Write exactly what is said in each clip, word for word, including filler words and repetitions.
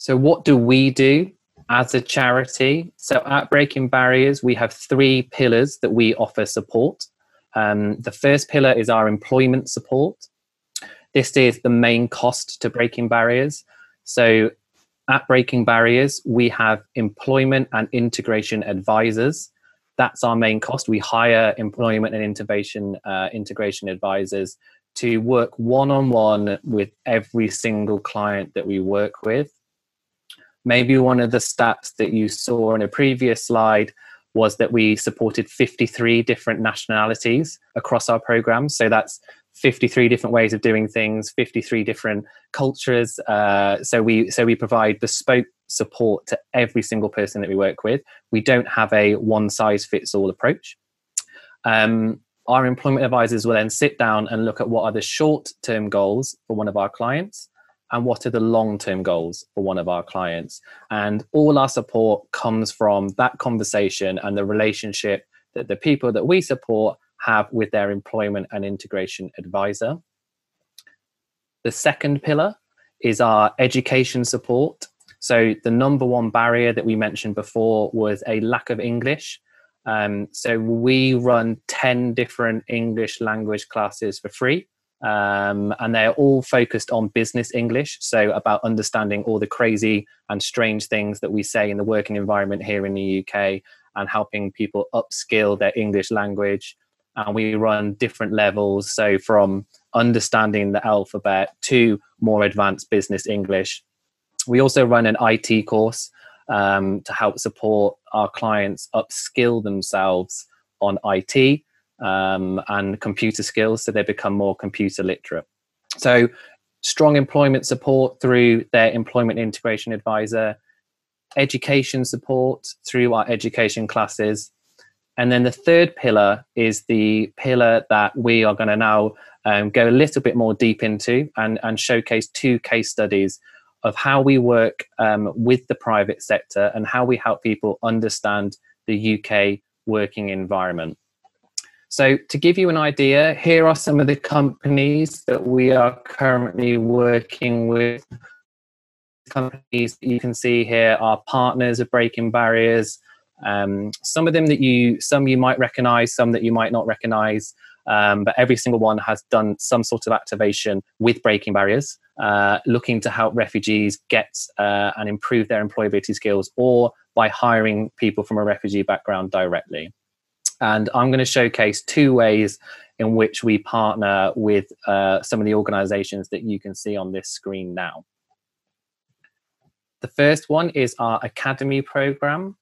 So what do we do as a charity? So at Breaking Barriers, we have three pillars that we offer support. Um, the first pillar is our employment support. This is the main cost to Breaking Barriers. So at Breaking Barriers, we have employment and integration advisors. That's our main cost. We hire employment and integration, uh, integration advisors to work one-on-one with every single client that we work with. Maybe one of the stats that you saw in a previous slide was that we supported fifty-three different nationalities across our programs. So that's fifty-three different ways of doing things, fifty-three different cultures. Uh, so we so we provide bespoke support to every single person that we work with. We don't have a one-size-fits-all approach. Um, our employment advisors will then sit down and look at what are the short-term goals for one of our clients and what are the long-term goals for one of our clients. And all our support comes from that conversation and the relationship that the people that we support have with their employment and integration advisor. The second pillar is our education support. So the number one barrier that we mentioned before was a lack of English. Um, so we run ten different English language classes for free. Um, and they're all focused on business English, so about understanding all the crazy and strange things that we say in the working environment here in the U K and helping people upskill their English language. And we run different levels, so from understanding the alphabet to more advanced business English. We also run an I T course um, to help support our clients upskill themselves on I T. Um, and computer skills, so they become more computer literate. So strong employment support through their employment integration advisor, education support through our education classes. And then the third pillar is the pillar that we are going to now um, go a little bit more deep into and, and showcase two case studies of how we work um, with the private sector and how we help people understand the U K working environment. So to give you an idea, here are some of the companies that we are currently working with. Companies you can see here are partners of Breaking Barriers. Um, some of them that you, some you might recognize, some that you might not recognize. Um, but every single one has done some sort of activation with Breaking Barriers, uh, looking to help refugees get uh, and improve their employability skills, or by hiring people from a refugee background directly. And I'm going to showcase two ways in which we partner with uh, some of the organizations that you can see on this screen now. The first one is our Academy program.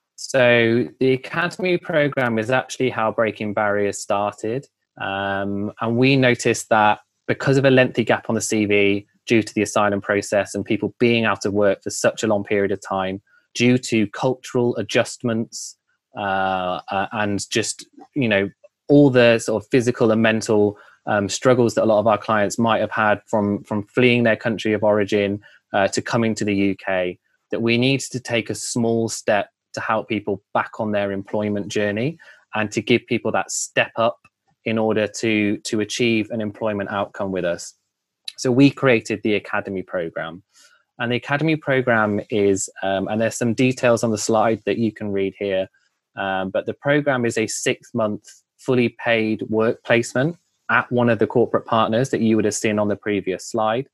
So the Academy program is actually how Breaking Barriers started. Um, and we noticed that because of a lengthy gap on the C V due to the asylum process and people being out of work for such a long period of time, due to cultural adjustments, Uh, uh, and just, you know, all the sort of physical and mental um, struggles that a lot of our clients might have had from, from fleeing their country of origin uh, to coming to the U K, that we need to take a small step to help people back on their employment journey and to give people that step up in order to, to achieve an employment outcome with us. So we created the Academy program. And the Academy program is, um, and there's some details on the slide that you can read here, Um, but the program is a six-month fully paid work placement at one of the corporate partners that you would have seen on the previous slide.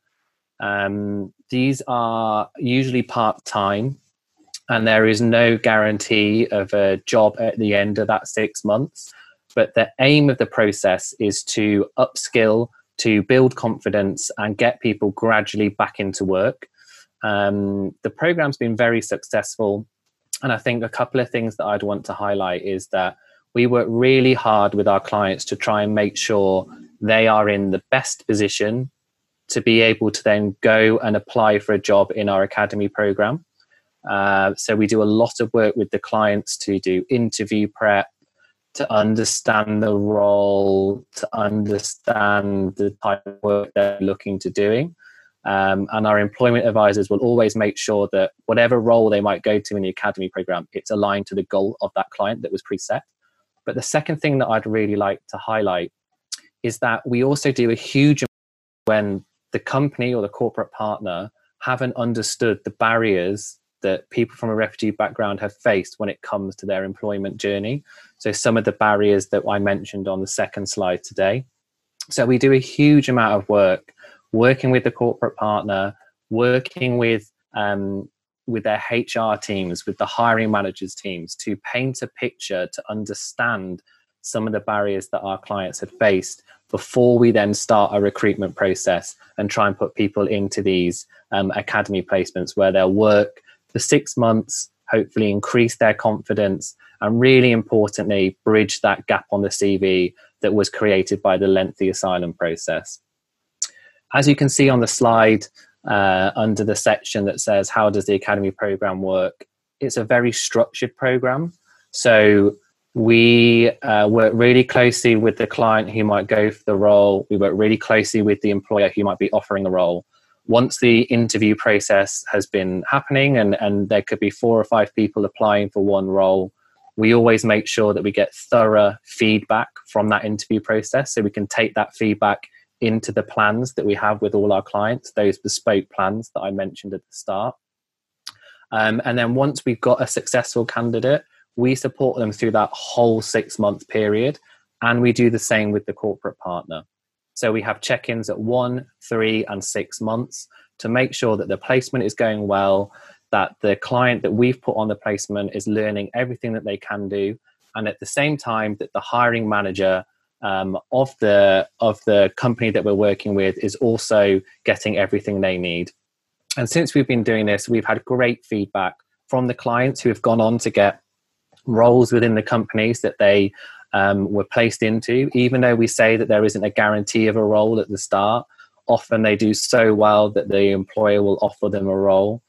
Um, these are usually part-time, and there is no guarantee of a job at the end of that six months. But the aim of the process is to upskill, to build confidence, and get people gradually back into work. Um, the program's been very successful. And I think a couple of things that I'd want to highlight is that we work really hard with our clients to try and make sure they are in the best position to be able to then go and apply for a job in our Academy program. Uh, so we do a lot of work with the clients to do interview prep, to understand the role, to understand the type of work they're looking to doing. Um, and our employment advisors will always make sure that whatever role they might go to in the Academy program, it's aligned to the goal of that client that was preset. But the second thing that I'd really like to highlight is that we also do a huge when the company or the corporate partner haven't understood the barriers that people from a refugee background have faced when it comes to their employment journey. So some of the barriers that I mentioned on the second slide today. So we do a huge amount of work working with the corporate partner, working with um, with their H R teams, with the hiring managers teams, to paint a picture, to understand some of the barriers that our clients had faced before we then start a recruitment process and try and put people into these um, academy placements where they'll work for six months, hopefully increase their confidence, and really importantly, bridge that gap on the C V that was created by the lengthy asylum process. As you can see on the slide, uh, under the section that says, how does the academy program work? It's a very structured program. So we uh, work really closely with the client who might go for the role. We work really closely with the employer who might be offering the role. Once the interview process has been happening, and, and there could be four or five people applying for one role, we always make sure that we get thorough feedback from that interview process, so we can take that feedback into the plans that we have with all our clients, those bespoke plans that I mentioned at the start. Um, and then once we've got a successful candidate, we support them through that whole six month period. And we do the same with the corporate partner. So we have check-ins at one, three and six months to make sure that the placement is going well, that the client that we've put on the placement is learning everything that they can do. And at the same time that the hiring manager um, of the of the company that we're working with is also getting everything they need. And since we've been doing this, we've had great feedback from the clients who have gone on to get roles within the companies that they um, were placed into. Even though we say that there isn't a guarantee of a role at the start, often they do so well that the employer will offer them a role.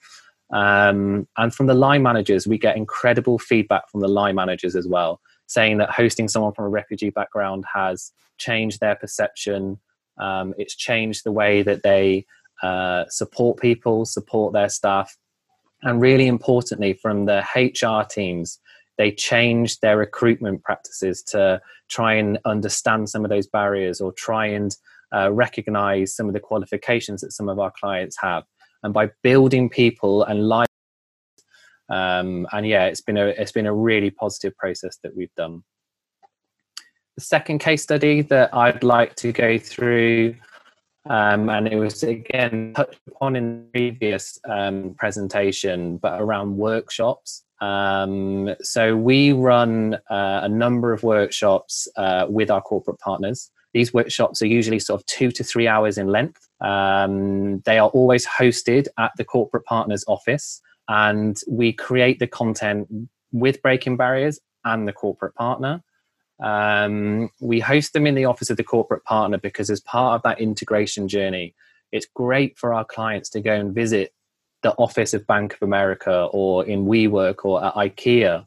Um, and from the line managers, we get incredible feedback from the line managers as well, saying that hosting someone from a refugee background has changed their perception. Um, it's changed the way that they uh, support people, support their staff. And really importantly, from the H R teams, they changed their recruitment practices to try and understand some of those barriers, or try and uh, recognize some of the qualifications that some of our clients have. And by building people and life, um, and yeah, it's been a it's been a really positive process that we've done. The second case study that I'd like to go through, um, and it was again touched upon in the previous um, presentation, but around workshops. Um, so we run uh, a number of workshops uh, with our corporate partners. These workshops are usually sort of two to three hours in length. Um, they are always hosted at the corporate partner's office, and we create the content with Breaking Barriers and the corporate partner. Um, we host them in the office of the corporate partner because as part of that integration journey, it's great for our clients to go and visit the office of Bank of America or in WeWork or at IKEA.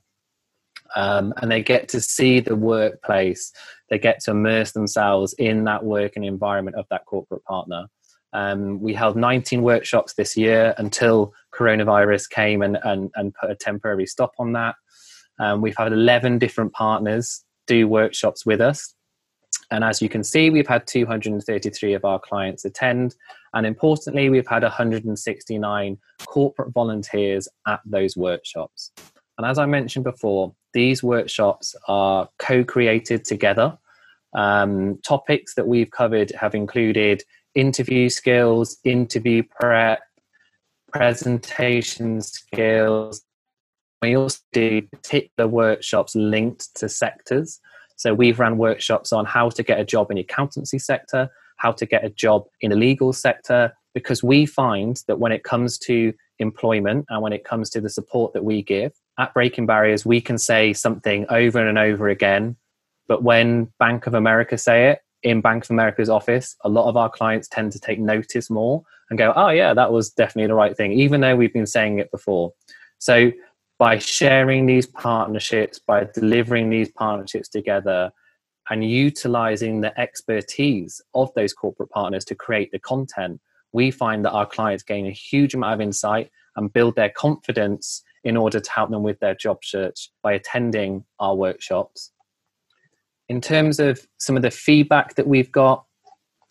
Um, and they get to see the workplace. They get to immerse themselves in that working environment of that corporate partner. Um, we held nineteen workshops this year until coronavirus came and, and, and put a temporary stop on that. Um, we've had eleven different partners do workshops with us. And as you can see, we've had two hundred thirty-three of our clients attend. And importantly, we've had one hundred sixty-nine corporate volunteers at those workshops. And as I mentioned before, these workshops are co-created together. Um, topics that we've covered have included interview skills, interview prep, presentation skills. We also do particular workshops linked to sectors. So we've run workshops on how to get a job in the accountancy sector, how to get a job in the legal sector, because we find that when it comes to employment and when it comes to the support that we give, at Breaking Barriers, we can say something over and over again. But when Bank of America say it in Bank of America's office, a lot of our clients tend to take notice more and go, oh yeah, that was definitely the right thing, even though we've been saying it before. So by sharing these partnerships, by delivering these partnerships together and utilizing the expertise of those corporate partners to create the content, we find that our clients gain a huge amount of insight and build their confidence in order to help them with their job search by attending our workshops. In terms of some of the feedback that we've got,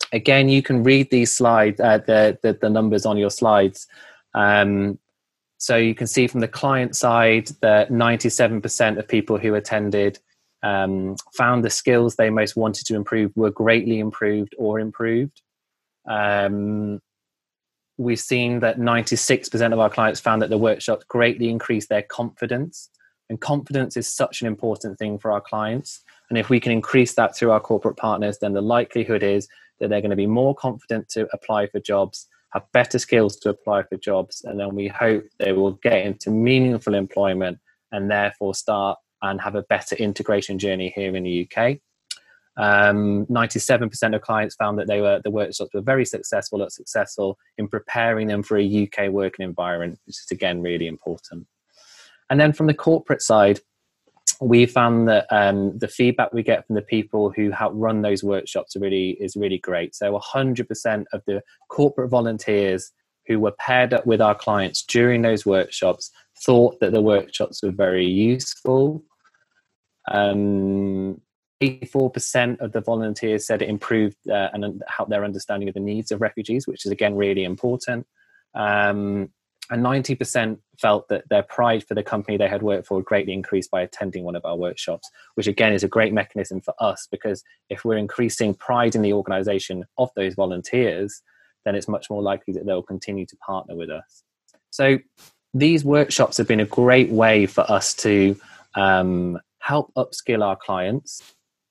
Again, you can read these slides, uh, the, the, the numbers on your slides. Um, so you can see from the client side that ninety-seven percent of people who attended um, found the skills they most wanted to improve were greatly improved or improved. Um, we've seen that ninety-six percent of our clients found that the workshops greatly increased their confidence. And confidence is such an important thing for our clients. And if we can increase that through our corporate partners, then the likelihood is that they're going to be more confident to apply for jobs, have better skills to apply for jobs, and then we hope they will get into meaningful employment and therefore start and have a better integration journey here in the U K. Um, ninety-seven percent of clients found that they were the workshops were very successful or successful in preparing them for a U K working environment, which is again really important. And then from the corporate side, we found that um, the feedback we get from the people who help run those workshops are really is really great. So one hundred percent of the corporate volunteers who were paired up with our clients during those workshops thought that the workshops were very useful. Um, eighty-four percent of the volunteers said it improved uh, and helped their understanding of the needs of refugees, which is again really important. Um, and ninety percent felt that their pride for the company they had worked for greatly increased by attending one of our workshops, which again is a great mechanism for us, because if we're increasing pride in the organisation of those volunteers, then it's much more likely that they'll continue to partner with us. So these workshops have been a great way for us to um, help upskill our clients,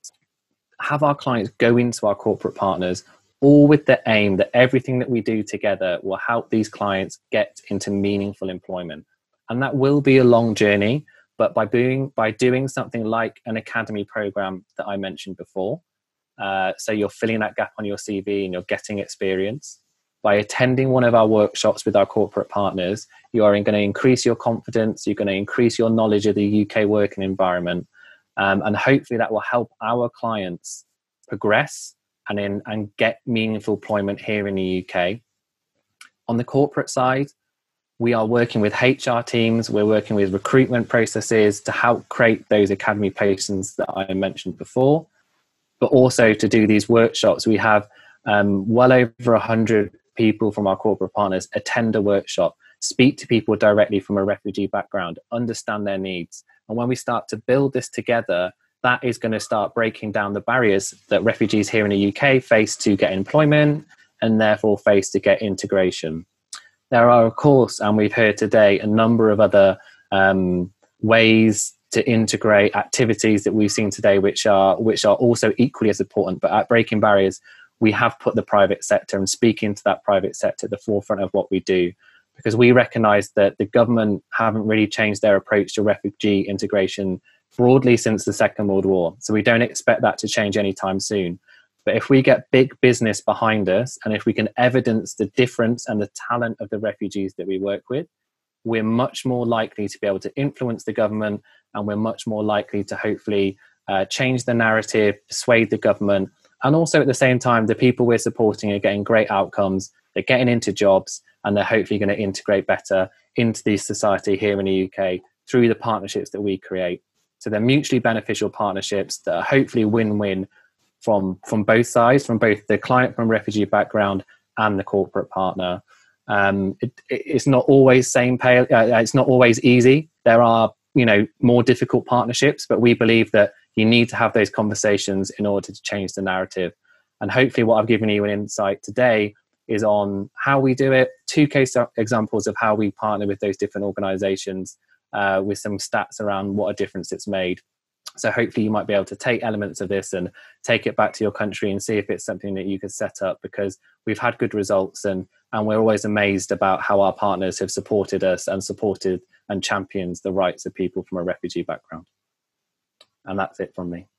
have our clients go into our corporate partners, all with the aim that everything that we do together will help these clients get into meaningful employment. And that will be a long journey, but by doing, by doing something like an academy program that I mentioned before, uh, so you're filling that gap on your C V and you're getting experience, by attending one of our workshops with our corporate partners, you are going to increase your confidence, you're going to increase your knowledge of the U K working environment, um, and hopefully that will help our clients progress and in and get meaningful employment here in the U K. On the corporate side, we are working with H R teams, we're working with recruitment processes to help create those academy placements that I mentioned before, but also to do these workshops. We have um, well over one hundred people from our corporate partners attend a workshop, speak to people directly from a refugee background, understand their needs. And when we start to build this together, that is going to start breaking down the barriers that refugees here in the U K face to get employment and therefore face to get integration. There are, of course, and we've heard today, a number of other um, ways to integrate activities that we've seen today, which are which are also equally as important. But at Breaking Barriers, we have put the private sector and speaking to that private sector at the forefront of what we do, because we recognise that the government haven't really changed their approach to refugee integration broadly since the Second World War. So we don't expect that to change anytime soon. But if we get big business behind us, and if we can evidence the difference and the talent of the refugees that we work with, we're much more likely to be able to influence the government, and we're much more likely to hopefully uh, change the narrative, persuade the government. And also at the same time, the people we're supporting are getting great outcomes, they're getting into jobs, and they're hopefully going to integrate better into the society here in the U K through the partnerships that we create. So they're mutually beneficial partnerships that are hopefully win-win from, from both sides, from both the client from refugee background and the corporate partner. Um, it, it's not always same pay, uh, it's not always easy. There are, you know, more difficult partnerships, but we believe that you need to have those conversations in order to change the narrative. And hopefully what I've given you an insight today is on how we do it, two case examples of how we partner with those different organizations, uh, with some stats around what a difference it's made. So hopefully you might be able to take elements of this and take it back to your country and see if it's something that you could set up, because we've had good results, and, and we're always amazed about how our partners have supported us and supported and champions the rights of people from a refugee background. And that's it from me.